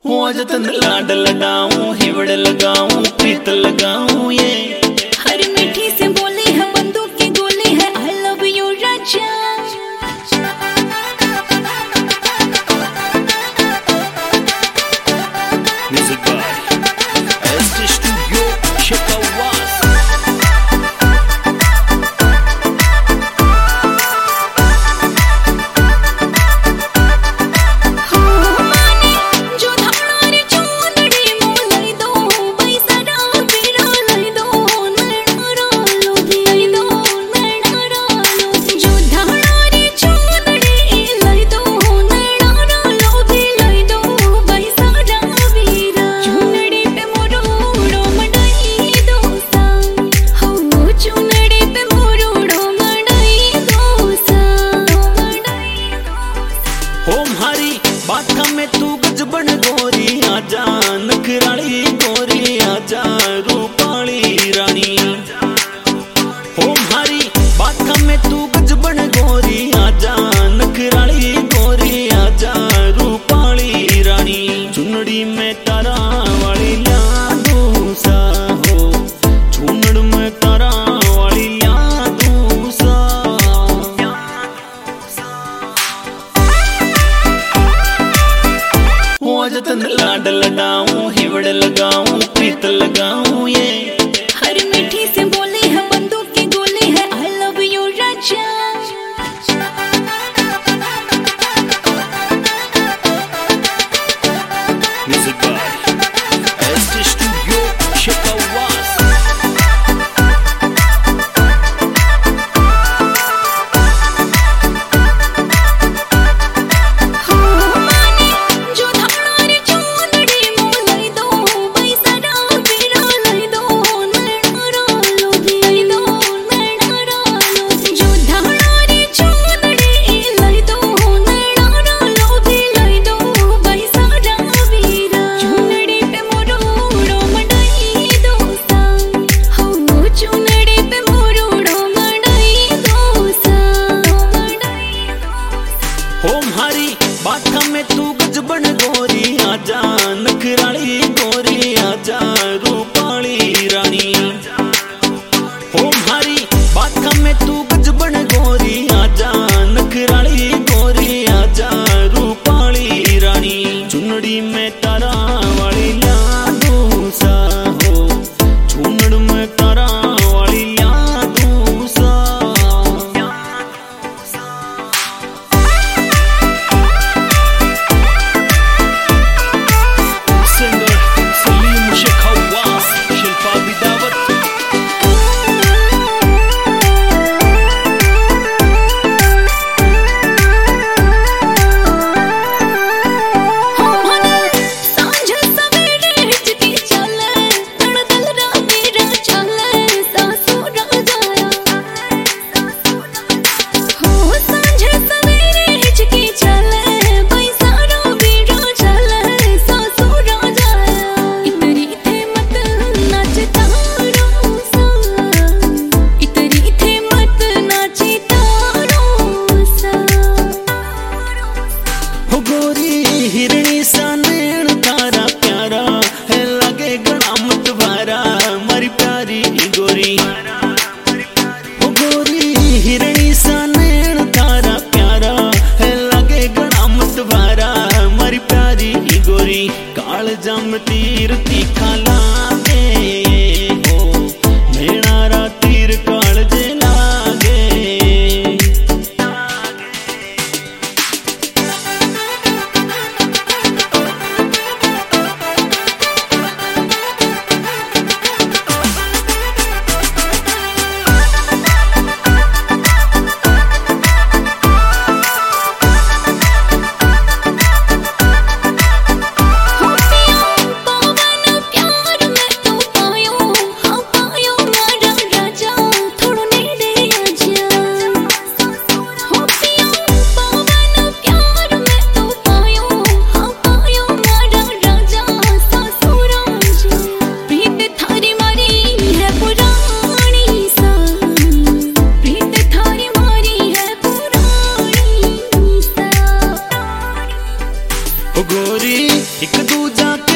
हो जतन लाड लगाऊं, हिवड़ लगाऊं, प्रीत लगाऊं ये हर मीठी से बोली है बंदूक की गोली है आई लव यू राजा। म्यूजिक बाय एसटी स्टूडियो शिकावास। बाथा में तू गजबन गोरी आजा, नखराली गोरी आजा, रूपाली रानी। हो मारी बाथा में तू गजबन गोरी आजा, नखराली गोरी आजा, रूपाली रानी। चुनड़ी में तारा वाली ल्यादू सा हो, चुनड़ में तारा वाली ल्यादू सा। जतन लाड लगाऊं, हिवड़ लगाऊं, प्रीत लगाऊं ये हर मीठी से बोली है बंदूक की गोली है आई लव यू राजा। म्यूजिक बाय एसटी स्टूडियो शिकावास। बाथा में तू गजबन गोरी आजा, नखराली गोरी आजा, रूपाली रानी। हो मारी बाथा में तू गजबन गोरी आजा, नखराली गोरी आजा, रूपाली रानी। चुनड़ी में तारा वाली ल्यादू सा हो, चुनड़ में तारा वाली ल्यादू सा। हिरणी सा नैन तारा प्यारा है, लगे गणा मत भारा मारी प्यारी गोरी। हो गोरी हिरणी सा नैन तारा प्यारा है, लगे गणा मत भारा मारी प्यारी गोरी। काल जम तीर तीखा लागे हो, मेणारा तीर काल जे लागे। पवन प्यार में तू पायो जाके